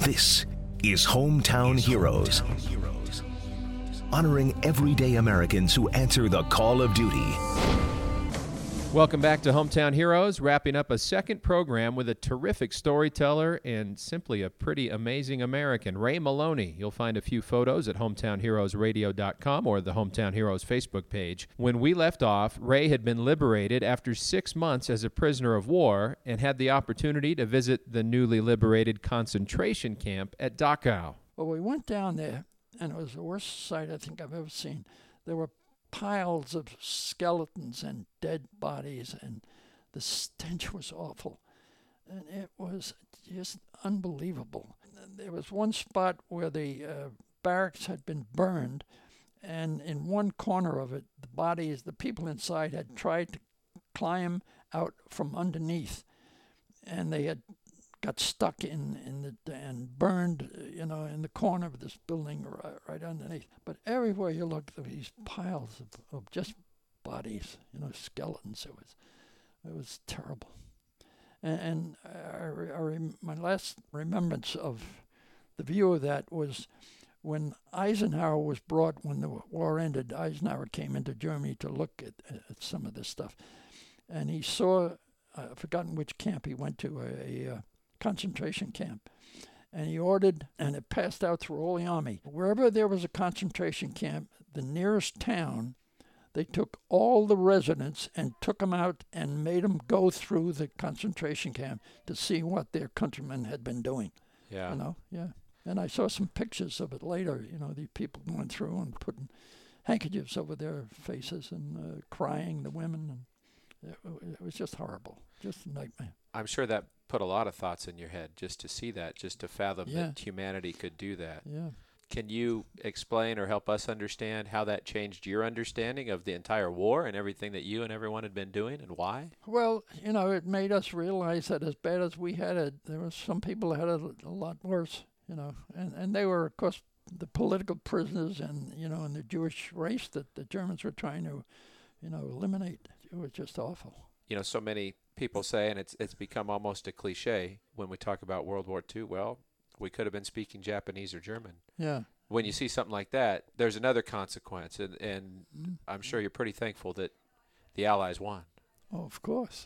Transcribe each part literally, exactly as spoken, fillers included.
This is Hometown Heroes, honoring everyday Americans who answer the call of duty. Welcome back to Hometown Heroes, wrapping up a second program with a terrific storyteller and simply a pretty amazing American, Ray Maloney. You'll find a few photos at hometown heroes radio dot com or the Hometown Heroes Facebook page. When we left off, Ray had been liberated after six months as a prisoner of war and had the opportunity to visit the newly liberated concentration camp at Dachau. Well, we went down there, and it was the worst sight I think I've ever seen. There were piles of skeletons and dead bodies, and the stench was awful. And it was just unbelievable. There was one spot where the uh, barracks had been burned, and in one corner of it, the bodies, the people inside had tried to climb out from underneath, and they had got stuck in, in the and burned, you know, in the corner of this building right, right underneath. But everywhere you look, there were these piles of, of just bodies, you know, skeletons. It was, it was terrible. And, and I, I rem- my last remembrance of the view of that was when Eisenhower was brought, when the war ended. Eisenhower came into Germany to look at, at some of this stuff, and he saw, I've forgotten which camp he went to, a, a concentration camp, and he ordered, and it passed out through all the army. Wherever there was a concentration camp, the nearest town, they took all the residents and took them out and made them go through the concentration camp to see what their countrymen had been doing. Yeah. You know, yeah. And I saw some pictures of it later, you know, the people going through and putting handkerchiefs over their faces and uh, crying, the women, and it, it was just horrible, just a nightmare. I'm sure that put a lot of thoughts in your head just to see that, just to fathom Yeah. that humanity could do that. Yeah. Can you explain or help us understand how that changed your understanding of the entire war and everything that you and everyone had been doing, and why? Well, you know, it made us realize that as bad as we had it, there were some people who had it a lot worse, you know, and, and they were, of course, the political prisoners and, you know, and the Jewish race that the Germans were trying to, you know, eliminate. It was just awful. You know, so many people say, and it's it's become almost a cliche when we talk about World War Two, well, we could have been speaking Japanese or German. Yeah. When you see something like that, there's another consequence, and, and mm. I'm sure you're pretty thankful that the Allies won. Oh, of course.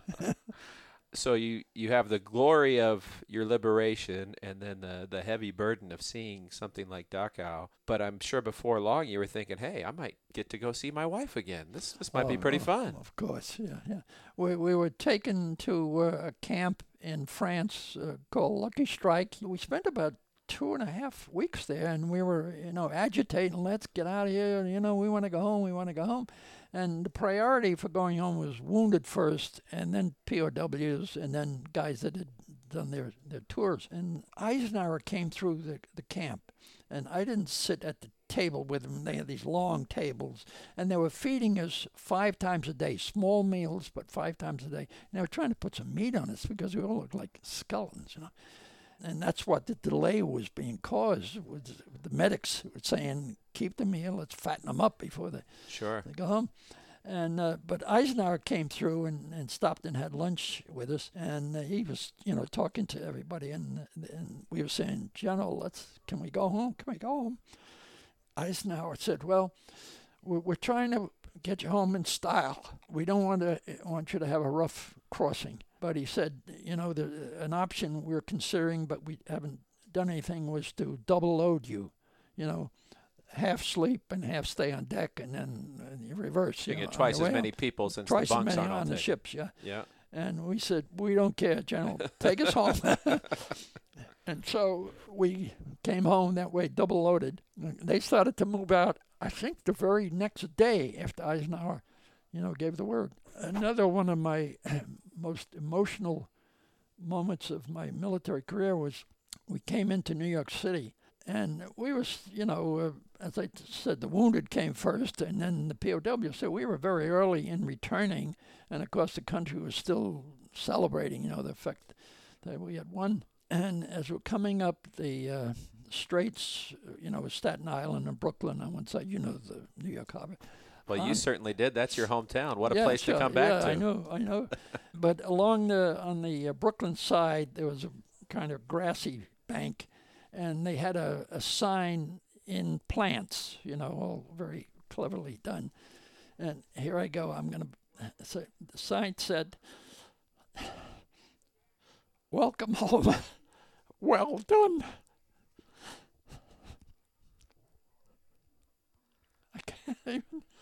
So you, you have the glory of your liberation and then the, the heavy burden of seeing something like Dachau. But I'm sure before long you were thinking, hey, I might get to go see my wife again. This this might oh, be pretty oh, fun. Of course, yeah, yeah. We we were taken to uh, a camp in France uh, called Lucky Strike. We spent about two and a half weeks there, and we were, you know, agitating, let's get out of here, you know, we want to go home, we want to go home. And the priority for going home was wounded first, and then P O Ws, and then guys that had done their, their tours. And Eisenhower came through the, the camp, and I didn't sit at the table with them. They had these long tables, and they were feeding us five times a day, small meals, but five times a day. And they were trying to put some meat on us because we all looked like skeletons, you know. And that's what the delay was being caused. Was the medics were saying, keep the meal, let's fatten them up before they, sure. they go home. And uh, but Eisenhower came through and, and stopped and had lunch with us, and uh, he was, you know, talking to everybody, and and we were saying, General, let's can we go home? Can we go home? Eisenhower said, well, we're, we're trying to get you home in style. We don't want to want you to have a rough crossing. But he said, you know, the, an option we're considering, but we haven't done anything, was to double load you, you know, half sleep and half stay on deck, and then uh, reverse. You, you get know, twice as way many home. people since Twice the bunks as many aren't all on the taken. ships, yeah. Yeah. And we said, we don't care, General. Take us home. And so we came home that way, double loaded. They started to move out, I think, the very next day after Eisenhower, you know, gave the word. Another one of my most emotional moments of my military career was we came into New York City, and we was, you know, uh, as I said, the wounded came first, and then the P O W. So we were very early in returning, and of course the country was still celebrating, you know, the fact that we had won. And as we're coming up the uh, straits, you know, Staten Island and Brooklyn on one side, you know, the New York Harbor. Well, you um, certainly did. That's your hometown. What a yeah, place sure. to come back yeah, to. I know, I know. But along the on the uh, Brooklyn side, there was a kind of grassy bank, and they had a, a sign in plants, you know, all very cleverly done. And here I go. I'm going to say, the sign said, "Welcome home. Well done." I can't even.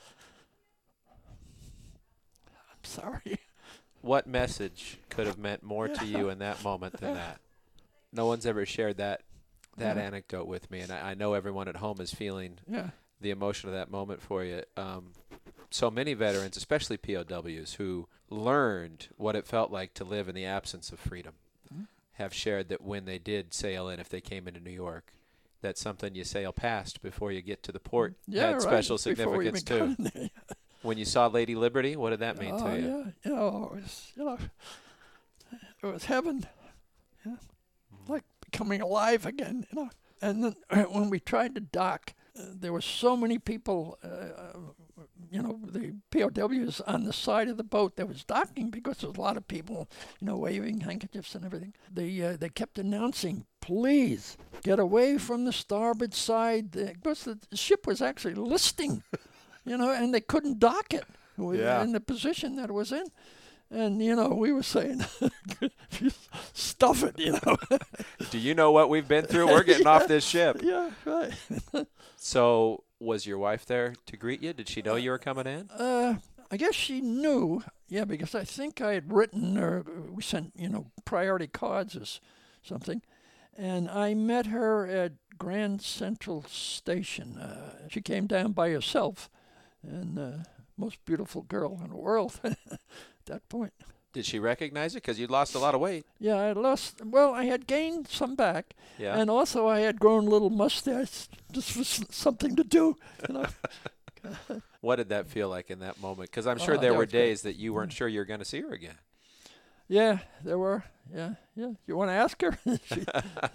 I'm sorry. What message could have meant more to you in that moment than that? No one's ever shared that that Yeah. anecdote with me, and I, I know everyone at home is feeling Yeah. the emotion of that moment for you. Um, so many veterans, especially P O Ws, who learned what it felt like to live in the absence of freedom, Mhm. have shared that when they did sail in, if they came into New York, that's something you sail past before you get to the port Yeah, had right. special Before we significance even too. got in there. When you saw Lady Liberty, what did that mean oh, to you? yeah. You know, it was, you know, it was heaven. Yeah. Like becoming alive again, you know. And then uh, when we tried to dock, uh, there were so many people, uh, you know, the P O Ws on the side of the boat that was docking, because there was a lot of people, you know, waving handkerchiefs and everything. They uh, they kept announcing, "Please get away from the starboard side," uh, because the ship was actually listing, you know, and they couldn't dock it with, Yeah. in the position that it was in. And, you know, we were saying, stuff it, you know. Do you know what we've been through? We're getting off this ship. Yeah, right. So was your wife there to greet you? Did she know you were coming in? Uh, I guess she knew, yeah, because I think I had written, or we sent, you know, priority cards or s- something. And I met her at Grand Central Station. Uh, she came down by herself, and uh, most beautiful girl in the world at that point. Did she recognize it? Because you'd lost a lot of weight. Yeah, I lost, well, I had gained some back, Yeah. and also I had grown a little mustache just for s- something to do, you know. What did that feel like in that moment? Because I'm sure Oh, there that were was great. days that you weren't sure you were going to see her again. Yeah, there were. Yeah, yeah. You want to ask her? She,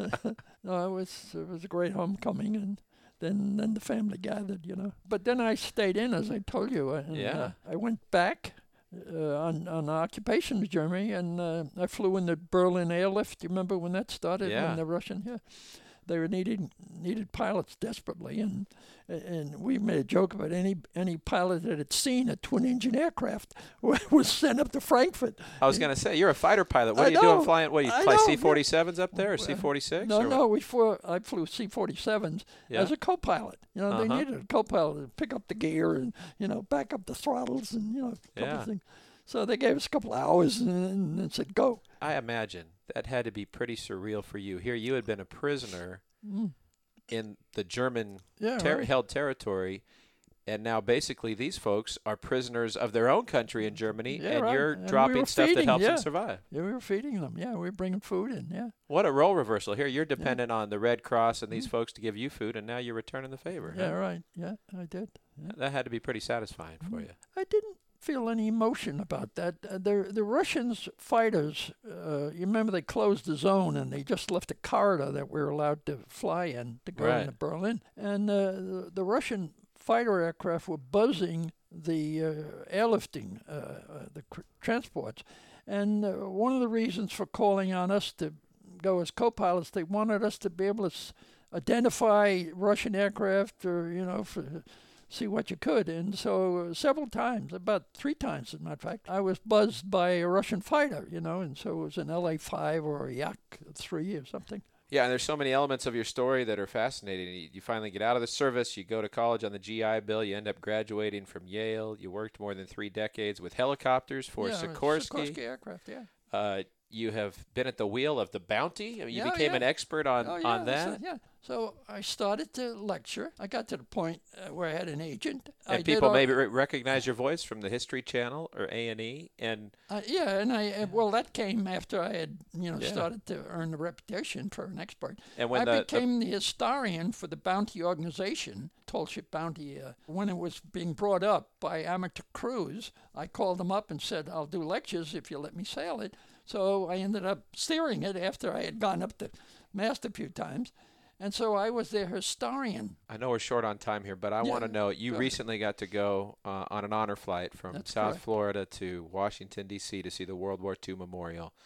no, it was it was a great homecoming, and then then the family gathered, you know. But then I stayed in, as I told you, and Yeah. uh, I went back uh, on on occupation to Germany, and uh, I flew in the Berlin airlift. You remember when that started? Yeah. When the Russian, yeah, they were needing needed pilots desperately, and and we made a joke about any any pilot that had seen a twin engine aircraft was sent up to Frankfurt. I was going to say, you're a fighter pilot. What I are you doing know. flying? What, do you I fly know, C forty-sevens up there or Well, C forty-six? No, or no, what? we flew. I flew C forty-sevens Yeah. as a co-pilot. You know, they Uh-huh. needed a co-pilot to pick up the gear and, you know, back up the throttles and, you know, a couple Yeah. of things. So they gave us a couple of hours and, and, and said, "Go." I imagine that had to be pretty surreal for you. Here you had been a prisoner Mm. in the German Yeah, ter- right. held territory, and now basically these folks are prisoners of their own country in Germany, Yeah, and right. you're And we dropping were stuff that feeding, helps yeah. them survive. Yeah, we were feeding them. Yeah, we were bringing food in. Yeah. What a role reversal. Here you're dependent on the Red Cross and these folks to give you food, and now you're returning the favor. Mm-hmm. Yeah, huh? right. Yeah, I did. Yeah. That had to be pretty satisfying for you. I didn't feel any emotion about that. Uh, the the Russians fighters, uh, you remember they closed the zone and they just left a corridor that we were allowed to fly in to go Right. into Berlin. And uh, the, the Russian fighter aircraft were buzzing the uh, airlifting, uh, uh, the cr- transports. And uh, one of the reasons for calling on us to go as co-pilots, they wanted us to be able to s- identify Russian aircraft, or, you know, for see what you could. And so uh, several times, about three times as a matter of fact, I was buzzed by a Russian fighter, you know, and so it was an L A five or a Yak three or something. Yeah, and there's so many elements of your story that are fascinating. You, you finally get out of the service, you go to college on the G I Bill, you end up graduating from Yale, you worked more than three decades with helicopters for yeah, it was Sikorsky. Sikorsky aircraft, yeah. Uh, you have been at the wheel of the Bounty. I mean, you Yeah, became yeah. an expert on, Oh, yeah, on that's that. it, yeah. So I started to lecture. I got to the point uh, where I had an agent. I And did people all- maybe re- recognize your voice from the History Channel or A and E. And Uh, yeah, and I uh, well that came after I had you know Yeah. started to earn the reputation for an expert. and when I the, the became the, historian for the Bounty organization, Tall Ship Bounty. Uh, when it was being brought up by amateur crews, I called them up and said, "I'll do lectures if you let me sail it." So I ended up steering it after I had gone up the mast a few times, and so I was their historian. I know we're short on time here, but I Yeah, want to know, you go ahead. recently got to go uh, on an honor flight from That's South correct. Florida to Washington, D C to see the World War Two Memorial.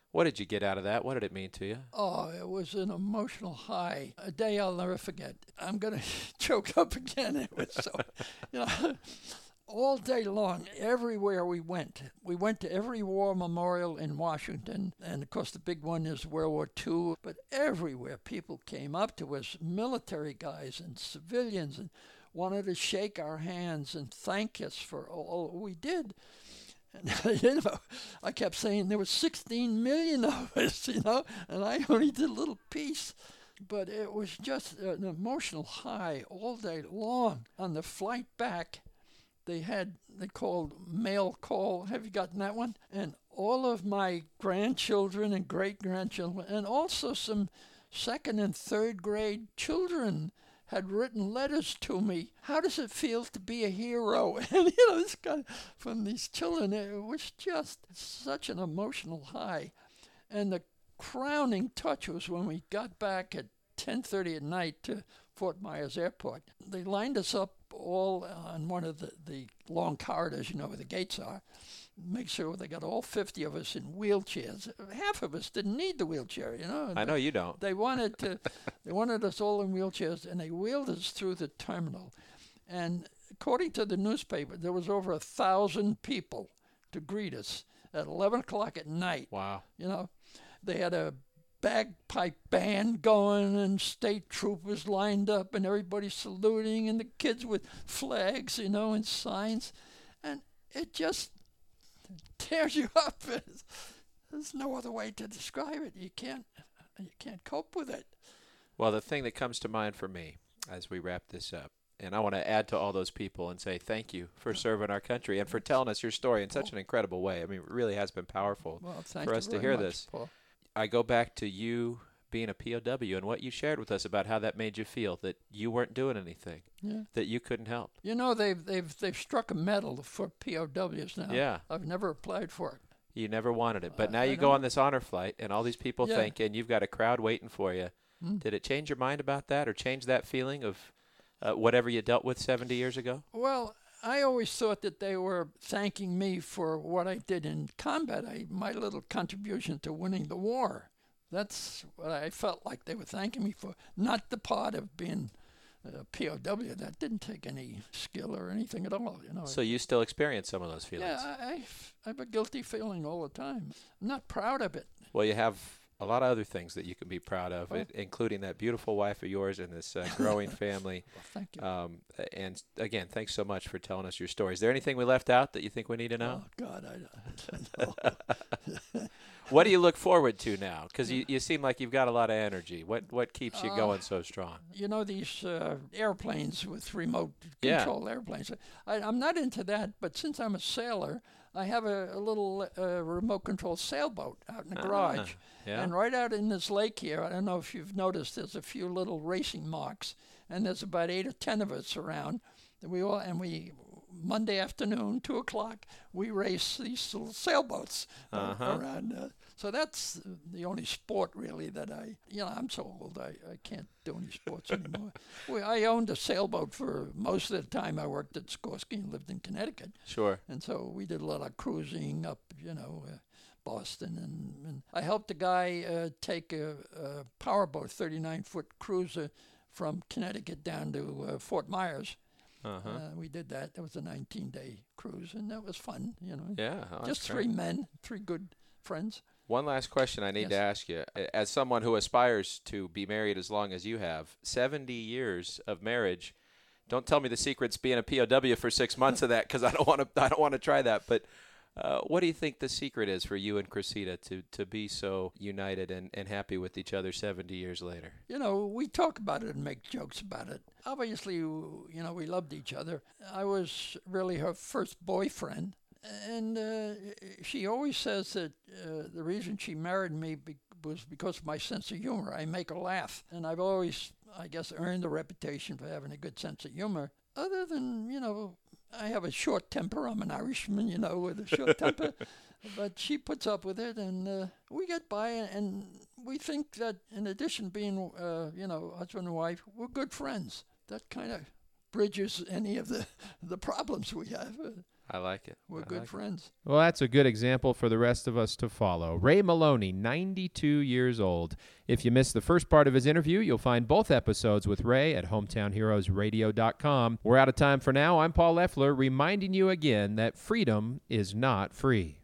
What did you get out of that? What did it mean to you? Oh, it was an emotional high. A day I'll never forget. I'm going to choke up again. It was so, you know, all day long, everywhere we went. We went to every war memorial in Washington. And, of course, the big one is World War Two. But everywhere people came up to us, military guys and civilians, and wanted to shake our hands and thank us for all we did. And, you know, I kept saying there were sixteen million of us, you know, and I only did a little piece. But it was just an emotional high all day long. On the flight back, they had, they called mail call. Have you gotten that one? And all of my grandchildren and great-grandchildren, and also some second and third grade children had written letters to me. How does it feel to be a hero? And, you know, this guy from these children, it was just such an emotional high. And the crowning touch was when we got back at ten thirty at night to Fort Myers Airport. They lined us up all on one of the, the long corridors, you know, where the gates are. Make sure they got all fifty of us in wheelchairs. Half of us didn't need the wheelchair, you know. I know you don't. They wanted to, they wanted us all in wheelchairs, and they wheeled us through the terminal. And according to the newspaper, there was over a thousand people to greet us at eleven o'clock at night. Wow. You know, they had a bagpipe band going and state troopers lined up and everybody saluting and the kids with flags, you know, and signs. And it just tears you up. There's no other way to describe it. You can't, you can't cope with it. Well, the thing that comes to mind for me as we wrap this up, and I want to add to all those people and say thank you for serving our country and for telling us your story in such an incredible way. I mean, it really has been powerful well, for us to very hear much, this. Paul. I go back to you being a P O W and what you shared with us about how that made you feel, that you weren't doing anything, yeah. that you couldn't help. You know, they've they've they've struck a medal for P O Ws now. Yeah. I've never applied for it. You never wanted it. But Uh, now I you go don't- on this honor flight and all these people Yeah. think, and you've got a crowd waiting for you. Hmm. Did it change your mind about that or change that feeling of uh, whatever you dealt with seventy years ago? Well, I always thought that they were thanking me for what I did in combat, I, my little contribution to winning the war. That's what I felt like they were thanking me for, not the part of being a P O W. That didn't take any skill or anything at all, you know. So you still experience some of those feelings? yeah, I, I, I have a guilty feeling all the time. I'm not proud of it. Well, you have a lot of other things that you can be proud of, Well- it, including that beautiful wife of yours and this uh, growing family. Well, thank you. Um, and again, thanks so much for telling us your story. Is there anything we left out that you think we need to know? Oh, God, I, I don't know. What do you look forward to now? Because you, you seem like you've got a lot of energy. What what keeps you Uh, going so strong? You know, these uh, airplanes with remote Yeah. control airplanes. I, I'm not into that, but since I'm a sailor, I have a, a little uh, remote control sailboat out in the garage. Ah, yeah. And right out in this lake here, I don't know if you've noticed, there's a few little racing marks, and there's about eight or ten of us around. And we all, and we, Monday afternoon, two o'clock, we race these little sailboats uh, Uh-huh. around. Uh, so that's the only sport really that I, you know, I'm so old, I, I can't do any sports anymore. we, I owned a sailboat for most of the time I worked at Sikorsky and lived in Connecticut. Sure. And so we did a lot of cruising up, you know, uh, Boston. And, and I helped a guy uh, take a, a powerboat, thirty-nine foot cruiser from Connecticut down to uh, Fort Myers. Uh-huh. Uh, we did that. That was a nineteen day cruise, and that was fun, you know. Yeah. oh, Just that's three great. men, three good friends. One last question I need to Yes. ask you. As someone who aspires to be married as long as you have, seventy years of marriage, don't tell me the secret's being a P O W for six months of that, because I don't want to. I don't want to try that. But uh, what do you think the secret is for you and Cressida to to be so united and, and happy with each other seventy years later? You know, we talk about it and make jokes about it. Obviously, you know, we loved each other. I was really her first boyfriend. And uh, she always says that uh, the reason she married me be- was because of my sense of humor. I make her laugh. And I've always, I guess, earned a reputation for having a good sense of humor. Other than, you know, I have a short temper. I'm an Irishman, you know, with a short temper. But she puts up with it, and uh, we get by. And we think that in addition to being, uh, you know, husband and wife, we're good friends. That kind of bridges any of the, the problems we have. I like it. We're I good like friends. Well, that's a good example for the rest of us to follow. Ray Maloney, ninety-two years old. If you missed the first part of his interview, you'll find both episodes with Ray at hometown heroes radio dot com. We're out of time for now. I'm Paul Leffler, reminding you again that freedom is not free.